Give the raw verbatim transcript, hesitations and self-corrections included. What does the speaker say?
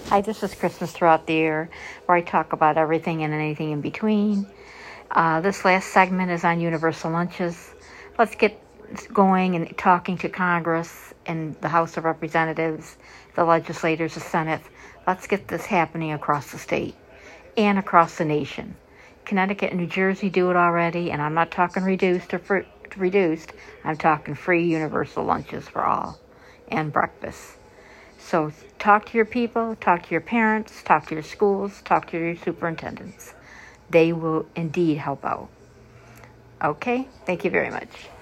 Hi, this is Christmas Throughout the Year, where I talk about everything and anything in between. Uh, this last segment is on universal lunches. Let's get going and talking to Congress and the House of Representatives, the legislators, the Senate. Let's get this happening across the state and across the nation. Connecticut and New Jersey do it already, and I'm not talking reduced or fr- reduced. I'm talking free universal lunches for all and breakfast. So talk to your people, talk to your parents, talk to your schools, talk to your superintendents. They will indeed help out. Okay, thank you very much.